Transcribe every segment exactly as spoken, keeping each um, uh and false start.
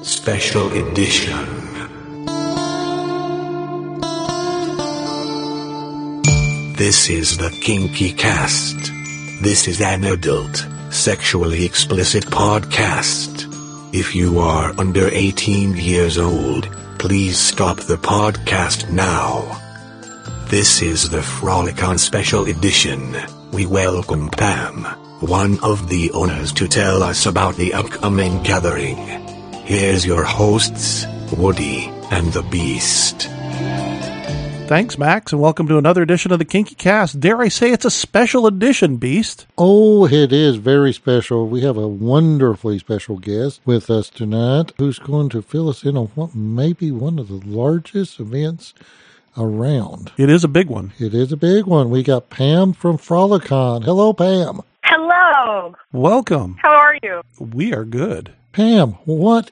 Special Edition. This is the Kinky Cast. This is an adult, sexually explicit podcast. If you are under eighteen years old, please stop the podcast now. This is the Frolicon Special Edition. We welcome Pam, one of the owners, to tell us about the upcoming gathering. Here's your hosts, Woody and the Beast. Thanks, Max, and welcome to another edition of the Kinky Cast. Dare I say it's a special edition, Beast? Oh, it is very special. We have a wonderfully special guest with us tonight who's going to fill us in on what may be one of the largest events around. It is a big one. It is a big one. We got Pam from Frolicon. Hello, Pam. Hello. Welcome. How are you? We are good. Pam, what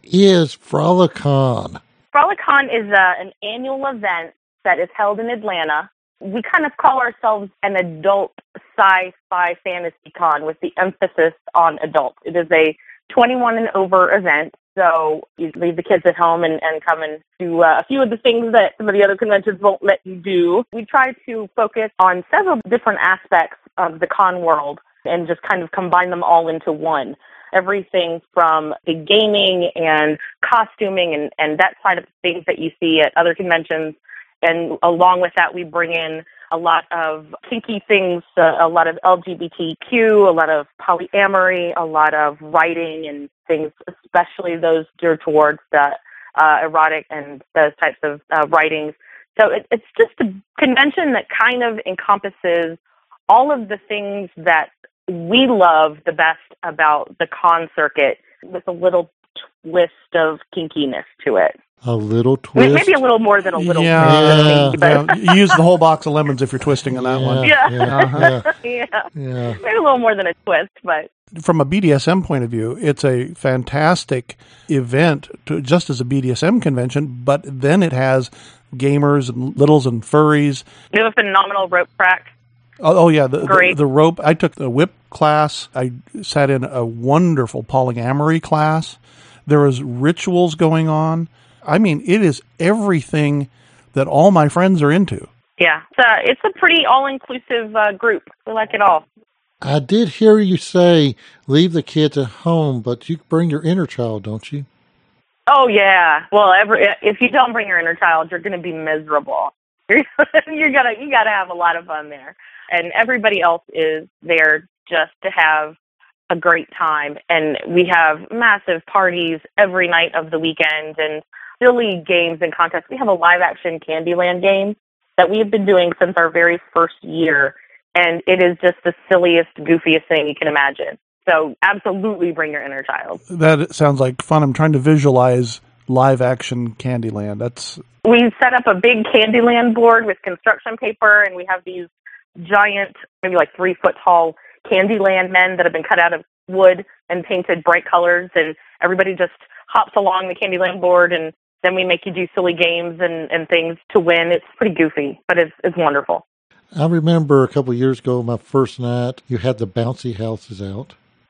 is Frolicon? Frolicon is uh, an annual event that is held in Atlanta. We kind of call ourselves an adult sci-fi fantasy con with the emphasis on adults. It is a twenty-one and over event, so you leave the kids at home and, and come and do uh, a few of the things that some of the other conventions won't let you do. We try to focus on several different aspects of the con world and just kind of combine them all into one. Everything from the gaming and costuming and, and that side of things that you see at other conventions. And along with that, we bring in a lot of kinky things, uh, a lot of L G B T Q, a lot of polyamory, a lot of writing and things, especially those geared towards the uh, erotic and those types of uh, writings. So it, it's just a convention that kind of encompasses all of the things that we love the best about the con circuit with a little twist of kinkiness to it. A little twist? Maybe a little more than a little yeah, twist. Yeah, yeah. You use the whole box of lemons if you're twisting on that yeah, one. Yeah. Yeah, Uh-huh. yeah. yeah. yeah. Maybe a little more than a twist, but... From a B D S M point of view, it's a fantastic event, to, just as a B D S M convention, but then it has gamers and littles and furries. We have a phenomenal rope track. Oh, oh yeah, the, Great. the the rope. I took the whip class. I sat in a wonderful polyamory class. There was rituals going on. I mean, it is everything that all my friends are into. Yeah, it's a, it's a pretty all-inclusive uh, group. We like it all. I did hear you say leave the kids at home, but you bring your inner child, don't you? Oh, yeah. Well, every, if you don't bring your inner child, you're going to be miserable. You're, you're gonna you got to have a lot of fun there. And everybody else is there just to have a great time. And we have massive parties every night of the weekend and silly games and contests. We have a live-action Candyland game that we have been doing since our very first year, and it is just the silliest, goofiest thing you can imagine. So absolutely bring your inner child. That sounds like fun. I'm trying to visualize live-action Candyland. That's We set up a big Candyland board with construction paper, and we have these giant, maybe like three-foot-tall Candyland men that have been cut out of wood and painted bright colors, and everybody just hops along the Candyland board, and then we make you do silly games and, and things to win. It's pretty goofy, but it's it's wonderful. I remember a couple of years ago, my first night, you had the bouncy houses out.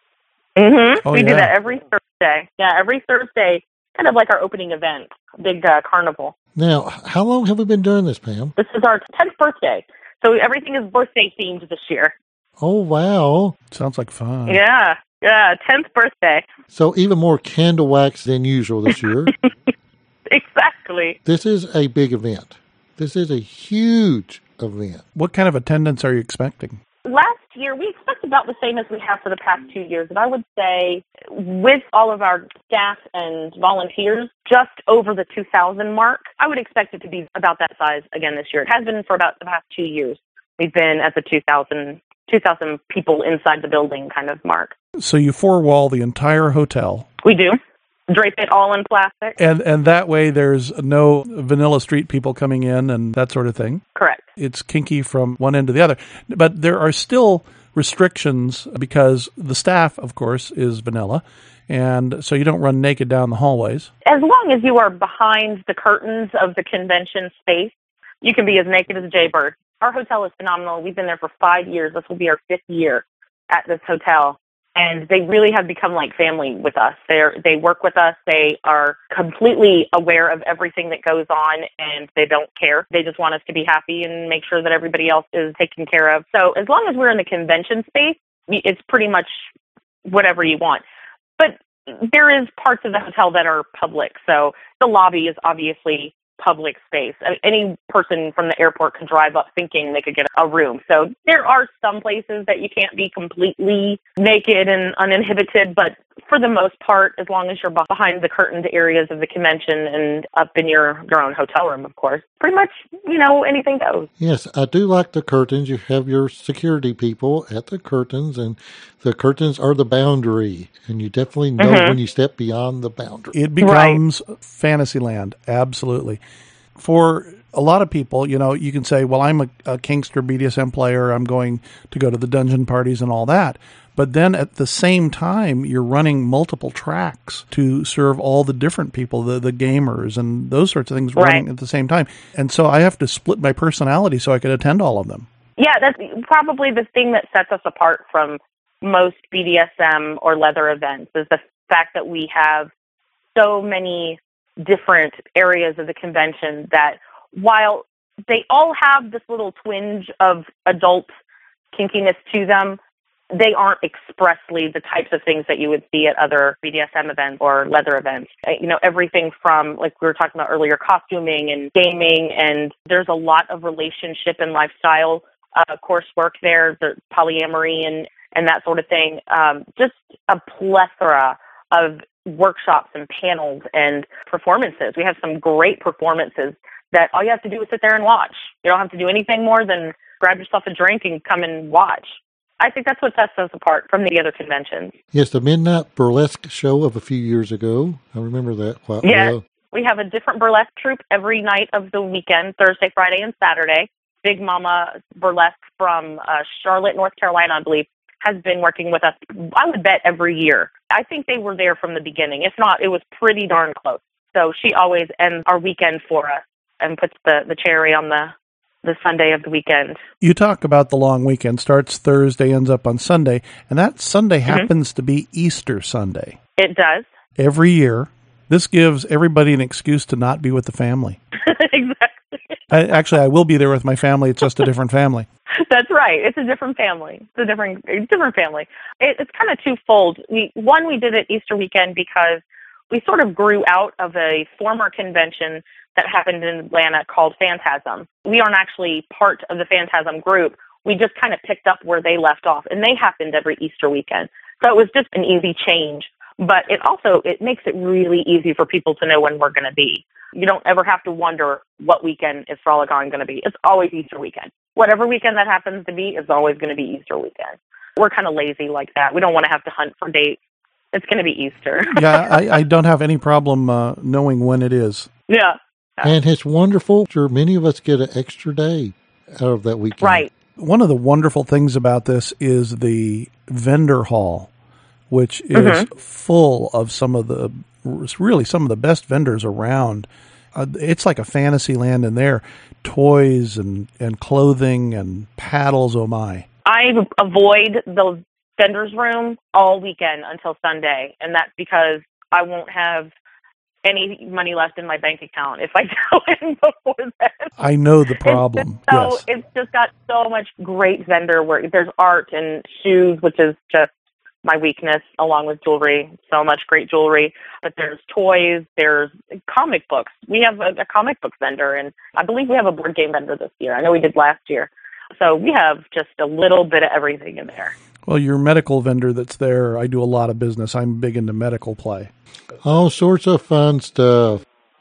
Mm-hmm. Oh, we yeah. do that every Thursday. Yeah, every Thursday, kind of like our opening event, big uh, carnival. Now, how long have we been doing this, Pam? This is our tenth birthday, so everything is birthday themed this year. Oh, wow. sounds like fun. Yeah, yeah, tenth birthday. So even more candle wax than usual this year. Exactly. This is a big event. This is a huge event. What kind of attendance are you expecting? Last year, we expect about the same as we have for the past two years. And I would say with all of our staff and volunteers, just over the two thousand mark. I would expect it to be about that size again this year. It has been for about the past two years. We've been at the two thousand, two thousand people inside the building kind of mark. So you four-wall the entire hotel. We do. Drape it all in plastic. And and that way there's no vanilla street people coming in and that sort of thing. Correct. It's kinky from one end to the other. But there are still restrictions because the staff, of course, is vanilla. And so you don't run naked down the hallways. As long as you are behind the curtains of the convention space, you can be as naked as a jaybird. Our hotel is phenomenal. We've been there for five years. This will be our fifth year at this hotel. And they really have become like family with us. They they work with us. They are completely aware of everything that goes on, and they don't care. They just want us to be happy and make sure that everybody else is taken care of. So as long as we're in the convention space, it's pretty much whatever you want. But there is parts of the hotel that are public. So the lobby is obviously public space. Any person from the airport can drive up thinking they could get a room. So there are some places that you can't be completely naked and uninhibited, but for the most part, as long as you're behind the curtained areas of the convention and up in your, your own hotel room, of course, pretty much, you know, anything goes. Yes, I do like the curtains. You have your security people at the curtains, and the curtains are the boundary, and you definitely know mm-hmm. when you step beyond the boundary. It becomes right. Fantasyland, absolutely. For a lot of people, you know, you can say, well, I'm a, a Kingster B D S M player. I'm going to go to the dungeon parties and all that. But then at the same time, you're running multiple tracks to serve all the different people, the, the gamers and those sorts of things right. running at the same time. And so I have to split my personality so I can attend all of them. Yeah, that's probably the thing that sets us apart from most B D S M or leather events is the fact that we have so many different areas of the convention that while they all have this little twinge of adult kinkiness to them, they aren't expressly the types of things that you would see at other B D S M events or leather events. You know, everything from, like we were talking about earlier, costuming and gaming, and there's a lot of relationship and lifestyle uh, coursework there, the polyamory and, and that sort of thing. Um, just a plethora of workshops and panels and performances. We have some great performances that all you have to do is sit there and watch. You don't have to do anything more than grab yourself a drink and come and watch. I think that's what sets us apart from the other conventions. Yes, the Midnight Burlesque show of a few years ago. I remember that quite yeah, well. We have a different burlesque troupe every night of the weekend, Thursday, Friday, and Saturday. Big Mama Burlesque from uh, Charlotte, North Carolina, I believe, has been working with us, I would bet, every year. I think they were there from the beginning. If not, it was pretty darn close. So she always ends our weekend for us and puts the, the cherry on the the Sunday of the weekend. You talk about the long weekend, starts Thursday, ends up on Sunday, and that Sunday mm-hmm. happens to be Easter Sunday. It does. Every year. This gives everybody an excuse to not be with the family. Exactly. I, actually, I will be there with my family. It's just a different family. That's right. It's a different family. It's a different different family. It, it's kind of twofold. We, one, we did it Easter weekend because we sort of grew out of a former convention that happened in Atlanta called Phantasm. We aren't actually part of the Phantasm group. We just kind of picked up where they left off, and they happened every Easter weekend. So it was just an easy change. But it also, it makes it really easy for people to know when we're going to be. You don't ever have to wonder what weekend is Frolic On going to be. It's always Easter weekend. Whatever weekend that happens to be is always going to be Easter weekend. We're kind of lazy like that. We don't want to have to hunt for dates. It's going to be Easter. yeah, I, I don't have any problem uh, knowing when it is. Yeah. And it's wonderful. Sure, many of us get an extra day out of that weekend. Right. One of the wonderful things about this is the vendor hall, which is mm-hmm. full of some of the, really some of the best vendors around. Uh, it's like a fantasy land in there. Toys and, and clothing and paddles, oh my. I avoid the vendor's room all weekend until Sunday, and that's because I won't have any money left in my bank account if I go in before then. I know the problem. It's so, yes. It's just got so much great vendor work. There's art and shoes, which is just my weakness, along with jewelry. So much great jewelry. But there's toys, there's comic books. We have a, a comic book vendor, and I believe we have a board game vendor this year. I know we did last year. So we have just a little bit of everything in there. Well, your medical vendor that's there, I do a lot of business. I'm big into medical play. All sorts of fun stuff.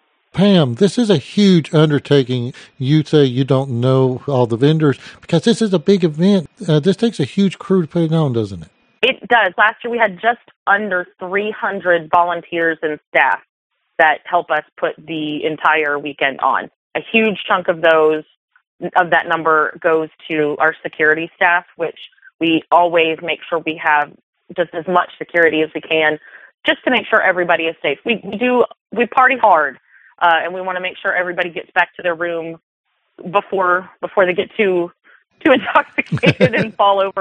Pam, this is a huge undertaking. You say you don't know all the vendors because this is a big event. Uh, this takes a huge crew to put it on, doesn't it? It does. Last year we had just under three hundred volunteers and staff that help us put the entire weekend on. A huge chunk of those, of that number goes to our security staff, which we always make sure we have just as much security as we can, just to make sure everybody is safe. We, we do, we party hard, uh, and we want to make sure everybody gets back to their room before before they get too too intoxicated and fall over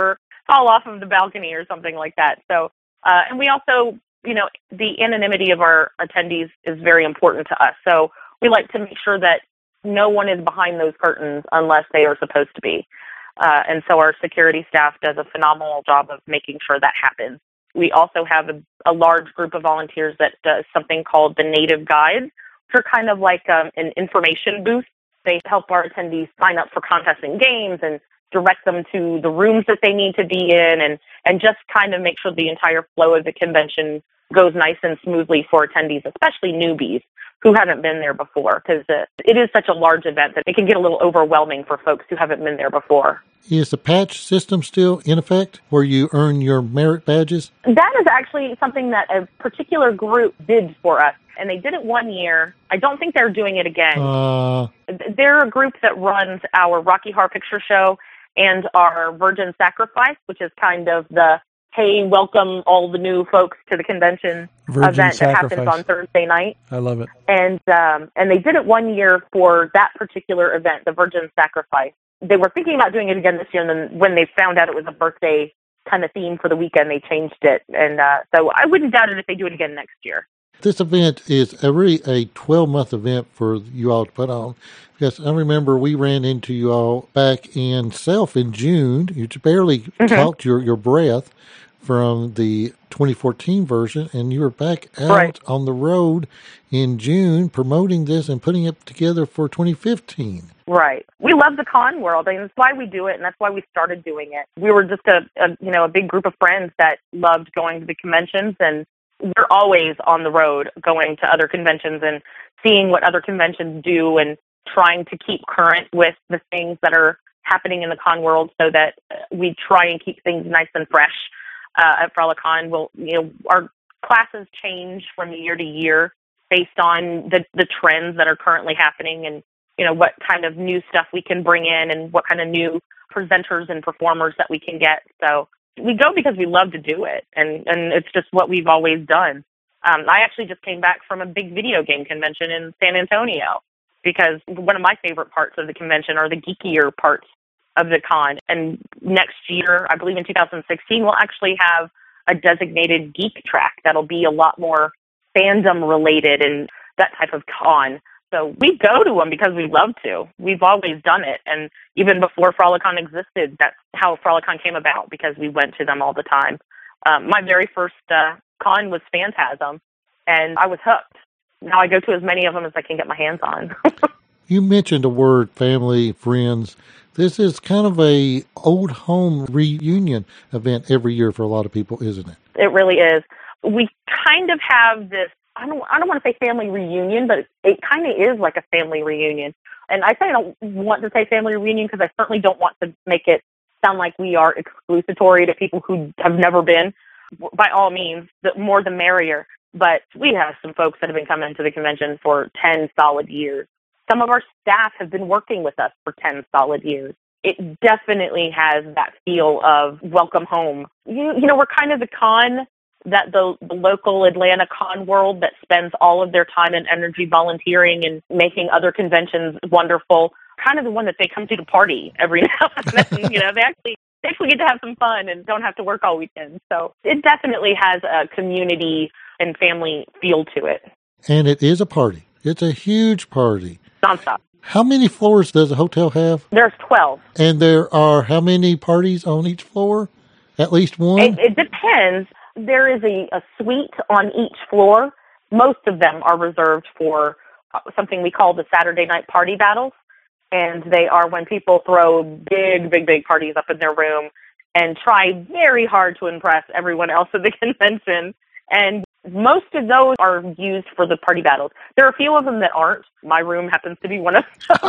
fall off of the balcony or something like that. So, uh, and we also, you know, the anonymity of our attendees is very important to us. So we like to make sure that no one is behind those curtains unless they are supposed to be. Uh, and so our security staff does a phenomenal job of making sure that happens. We also have a, a large group of volunteers that does something called the Native Guides, which are kind of like um, an information booth. They help our attendees sign up for contests and games and direct them to the rooms that they need to be in, and, and just kind of make sure the entire flow of the convention goes nice and smoothly for attendees, especially newbies who haven't been there before, because uh, it is such a large event that it can get a little overwhelming for folks who haven't been there before. Is the patch system still in effect where you earn your merit badges? That is actually something that a particular group did for us, and they did it one year. I don't think they're doing it again. Uh, They're a group that runs our Rocky Horror Picture Show and our Virgin Sacrifice, which is kind of the, hey, welcome all the new folks to the convention Virgin event Sacrifice. that happens on Thursday night. I love it. And um, and they did it one year for that particular event, the Virgin Sacrifice. They were thinking about doing it again this year, and then when they found out it was a birthday kind of theme for the weekend, they changed it. And uh, so I wouldn't doubt it if they do it again next year. This event is a really a twelve-month event for you all to put on. Because I remember we ran into you all back in Self in June. You barely mm-hmm. caught your, your breath from the twenty fourteen version, and you were back out right. on the road in June promoting this and putting it together for twenty fifteen. Right. We love the con world, and that's why we do it, and that's why we started doing it. We were just a, a you know a big group of friends that loved going to the conventions, and we're always on the road going to other conventions and seeing what other conventions do and trying to keep current with the things that are happening in the con world so that we try and keep things nice and fresh. Uh, at Frolicon, we'll, you know, our classes change from year to year based on the, the trends that are currently happening and, you know, what kind of new stuff we can bring in and what kind of new presenters and performers that we can get. So we go because we love to do it, and, and it's just what we've always done. Um, I actually just came back from a big video game convention in San Antonio because one of my favorite parts of the convention are the geekier parts of the con. And next year, I believe in two thousand sixteen, we'll actually have a designated geek track that'll be a lot more fandom related and that type of con. So we go to them because we love to. We've always done it. And even before Frolicon existed, that's how Frolicon came about, because we went to them all the time. Um, my very first uh, con was Phantasm, and I was hooked. Now I go to as many of them as I can get my hands on. You mentioned a word, family, friends. This is kind of a old home reunion event every year for a lot of people, isn't it? It really is. We kind of have this, I don't I don't want to say family reunion, but it, it kind of is like a family reunion. And I say I don't want to say family reunion because I certainly don't want to make it sound like we are exclusatory to people who have never been. By all means, the more the merrier. But we have some folks that have been coming to the convention for ten solid years. Some of our staff have been working with us for ten solid years. It definitely has that feel of welcome home. You, you know, we're kind of the con that the, the local Atlanta con world that spends all of their time and energy volunteering and making other conventions wonderful, kind of the one that they come to to party every now and then. You know, they actually, they actually get to have some fun and don't have to work all weekend. So it definitely has a community and family feel to it. And it is a party. It's a huge party. Nonstop. How many floors does a hotel have? There's twelve. And there are how many parties on each floor? At least one? It, it depends. There is a, a suite on each floor. Most of them are reserved for something we call the Saturday night party battles. And they are when people throw big, big, big parties up in their room and try very hard to impress everyone else at the convention. And most of those are used for the party battles. There are a few of them that aren't. My room happens to be one of them.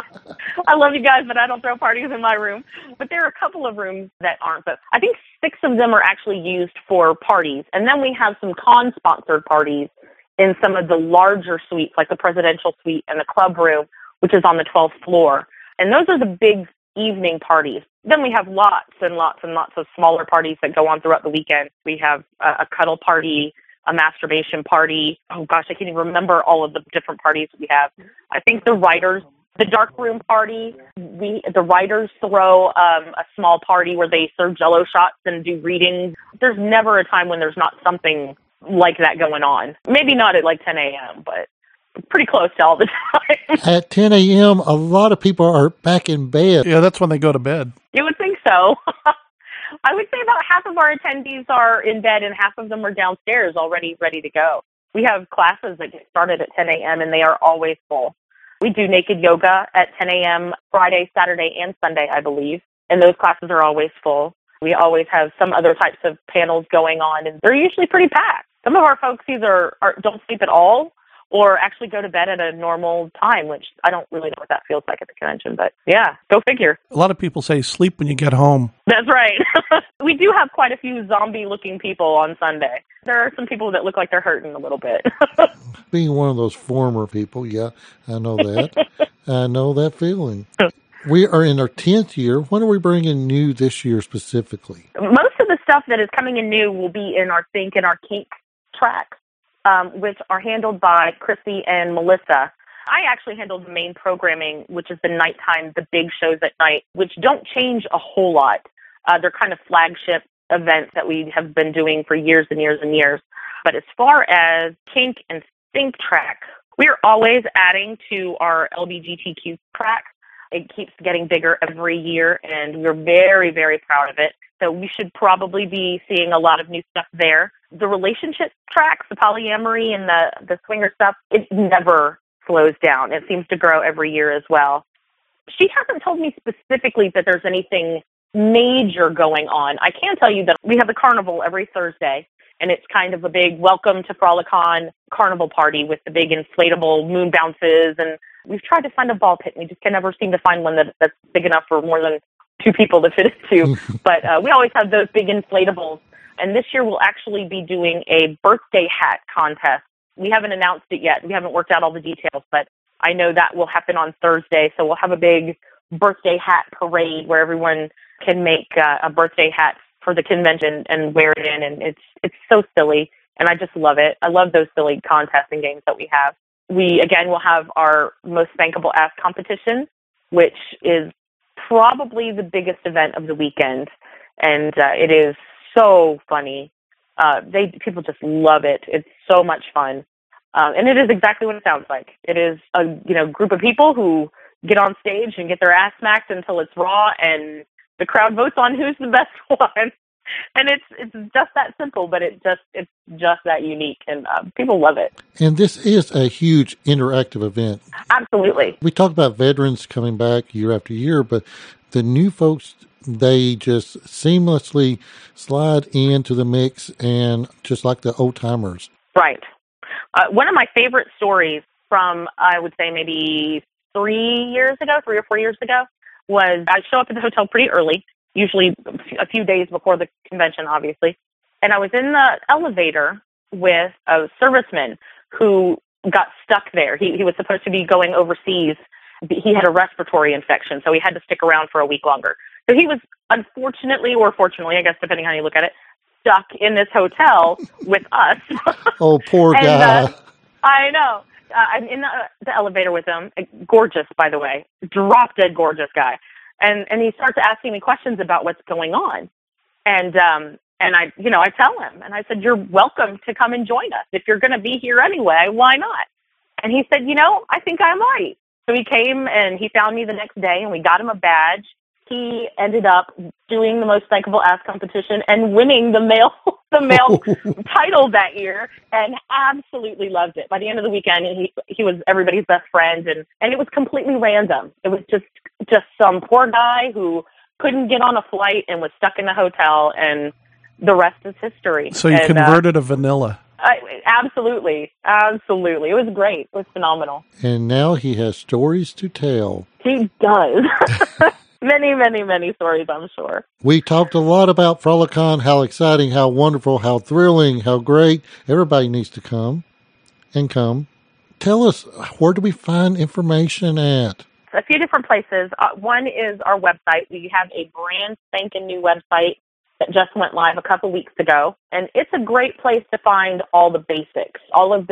I love you guys, but I don't throw parties in my room. But there are a couple of rooms that aren't. But I think six of them are actually used for parties. And then we have some con-sponsored parties in some of the larger suites, like the presidential suite and the club room, which is on the twelfth floor. And those are the big evening parties. Then we have lots and lots and lots of smaller parties that go on throughout the weekend. We have a, a cuddle party, a masturbation party. Oh gosh, I can't even remember all of the different parties we have. I think the writers The dark room party, we the writers throw um, a small party where they serve Jello shots and do readings. There's never a time when there's not something like that going on. Maybe not at like ten a.m., but pretty close to all the time. At ten a.m., a lot of people are back in bed. Yeah, that's when they go to bed. You would think so. I would say about half of our attendees are in bed and half of them are downstairs already ready to go. We have classes that get started at ten a.m. and they are always full. We do naked yoga at ten a.m. Friday, Saturday, and Sunday, I believe, and those classes are always full. We always have some other types of panels going on, and they're usually pretty packed. Some of our folks either are, don't sleep at all or actually go to bed at a normal time, which I don't really know what that feels like at the convention, but yeah, go figure. A lot of people say sleep when you get home. That's right. We do have quite a few zombie-looking people on Sunday. There are some people that look like they're hurting a little bit. Being one of those former people, yeah, I know that. I know that feeling. We are in our tenth year. What are we bringing new this year specifically? Most of the stuff that is coming in new will be in our Think and our Kink tracks, um, which are handled by Chrissy and Melissa. I actually handle the main programming, which is the nighttime, the big shows at night, which don't change a whole lot. Uh, they're kind of flagship events that we have been doing for years and years and years. But as far as Kink and Think track, we are always adding to our L G B T Q track. It keeps getting bigger every year, and we're very, very proud of it. So we should probably be seeing a lot of new stuff there. The relationship tracks, the polyamory and the, the swinger stuff, it never slows down. It seems to grow every year as well. She hasn't told me specifically that there's anything major going on. I can tell you that we have the carnival every Thursday, and it's kind of a big welcome to Frolicon carnival party with the big inflatable moon bounces, and we've tried to find a ball pit, and we just can never seem to find one that, that's big enough for more than two people to fit into. But uh, we always have those big inflatables, and this year we'll actually be doing a birthday hat contest. We haven't announced it yet. We haven't worked out all the details, but I know that will happen on Thursday, so we'll have a big birthday hat parade where everyone can make uh, a birthday hat for the convention and wear it in, and it's it's so silly, and I just love it. I love those silly contests and games that we have. We, again, will have our most spankable ass competition, which is probably the biggest event of the weekend, and uh, it is so funny. Uh, they people just love it. It's so much fun, um, and it is exactly what it sounds like. It is a you know group of people who get on stage and get their ass smacked until it's raw, and the crowd votes on who's the best one. And it's it's just that simple, but it just it's just that unique, and uh, people love it. And this is a huge interactive event. Absolutely. We talk about veterans coming back year after year, but the new folks, they just seamlessly slide into the mix, and just like the old timers. Right. Uh, one of my favorite stories from, I would say, maybe three years ago, three or four years ago, was I show up at the hotel pretty early, usually a few days before the convention, obviously. And I was in the elevator with a serviceman who got stuck there. He, he was supposed to be going overseas. He had a respiratory infection, so he had to stick around for a week longer. So he was, unfortunately or fortunately, I guess depending on how you look at it, stuck in this hotel with us. Oh, poor and, guy. Uh, I know. Uh, I'm in the, the elevator with him. Gorgeous, by the way. Drop-dead gorgeous guy. And and he starts asking me questions about what's going on. And um and I, you know, I tell him, and I said, you're welcome to come and join us. If you're going to be here anyway, why not? And he said, you know, I think I might. So he came and he found me the next day, and we got him a badge. He ended up doing the most spankable ass competition and winning the male the male title that year, and absolutely loved it. By the end of the weekend, he he was everybody's best friend, and, and it was completely random. It was just just some poor guy who couldn't get on a flight and was stuck in the hotel, and the rest is history. So you and, converted uh, a vanilla. I, absolutely, absolutely. It was great. It was phenomenal. And now he has stories to tell. He does. Many, many, many stories, I'm sure. We talked a lot about Frolicon, how exciting, how wonderful, how thrilling, how great. Everybody needs to come and come. Tell us, where do we find information at? A few different places. Uh, one is our website. We have a brand spanking new website that just went live a couple weeks ago. And it's a great place to find all the basics, all of the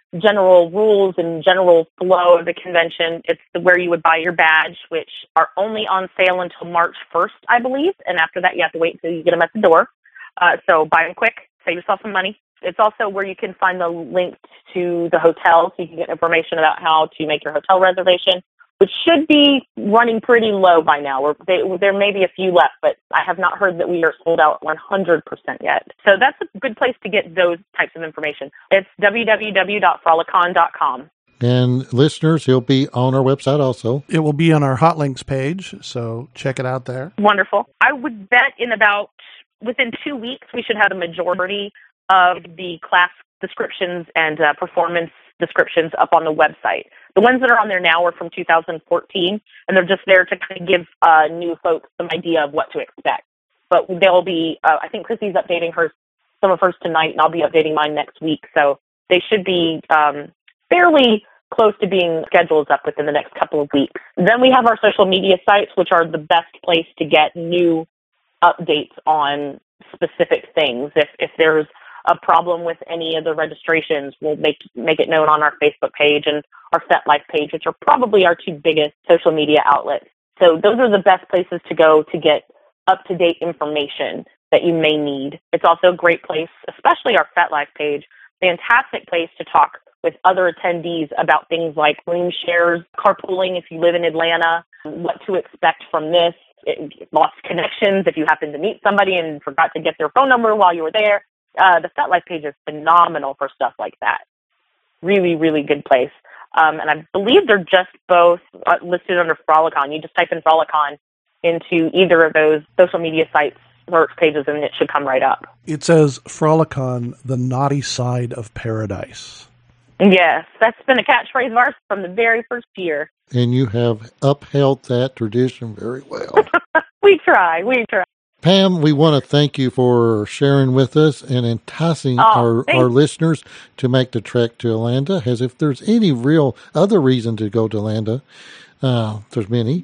general rules and general flow of the convention. It's where you would buy your badge, which are only on sale until March first, I believe. And after that, you have to wait until you get them at the door. Uh, so buy them quick, save yourself some money. It's also where you can find the link to the hotel, so you can get information about how to make your hotel reservation, which should be running pretty low by now. We're, they, there may be a few left, but I have not heard that we are sold out one hundred percent yet. So that's a good place to get those types of information. It's w w w dot frolicon dot com. And listeners, he'll be on our website also. It will be on our hot links page, so check it out there. Wonderful. I would bet in about, within two weeks, we should have a majority of the class descriptions and uh, performance descriptions up on the website. The ones that are on there now are from two thousand fourteen, and they're just there to kind of give uh, new folks some idea of what to expect. But they'll be, uh, I think Chrissy's updating hers, some of hers tonight, and I'll be updating mine next week. So they should be um, fairly close to being scheduled up within the next couple of weeks. Then we have our social media sites, which are the best place to get new updates on specific things. If if there's a problem with any of the registrations, we'll make make it known on our Facebook page and our FetLife page, which are probably our two biggest social media outlets. So those are the best places to go to get up-to-date information that you may need. It's also a great place, especially our FetLife page, fantastic place to talk with other attendees about things like room shares, carpooling if you live in Atlanta, what to expect from this, it, lost connections if you happen to meet somebody and forgot to get their phone number while you were there. Uh, the FetLife page is phenomenal for stuff like that. Really, really good place. Um, and I believe they're just both uh, listed under Frolicon. You just type in Frolicon into either of those social media sites search pages and it should come right up. It says Frolicon, the naughty side of paradise. Yes, that's been a catchphrase of ours from the very first year. And you have upheld that tradition very well. we try, we try. Pam, we want to thank you for sharing with us and enticing oh, our, our listeners to make the trek to Atlanta, as if there's any real other reason to go to Atlanta. Uh, there's many.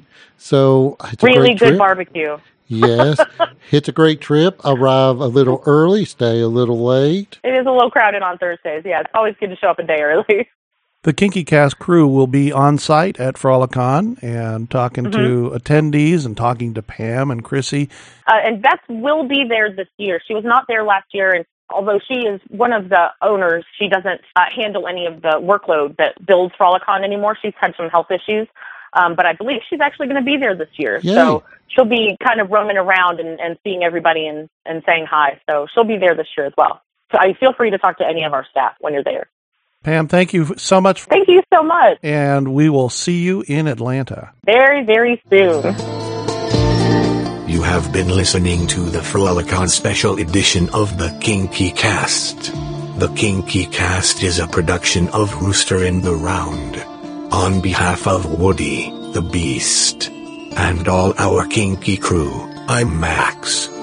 So it's a really great good trip. barbecue. Yes. It's a great trip. Arrive a little early, stay a little late. It is a little crowded on Thursdays. Yeah, it's always good to show up a day early. The Kinky Cast crew will be on site at Frolicon and talking mm-hmm. to attendees and talking to Pam and Chrissy. Uh, and Beth will be there this year. She was not there last year, and although she is one of the owners, she doesn't uh, handle any of the workload that builds Frolicon anymore. She's had some health issues, um, but I believe she's actually going to be there this year. Yay. So she'll be kind of roaming around and, and seeing everybody and, and saying hi. So she'll be there this year as well. So I feel free to talk to any of our staff when you're there. Pam, thank you so much. Thank you so much. And we will see you in Atlanta. Very, very soon. You have been listening to the Frolicon special edition of the Kinky Cast. The Kinky Cast is a production of Rooster in the Round. On behalf of Woody, the Beast, and all our kinky crew, I'm Max.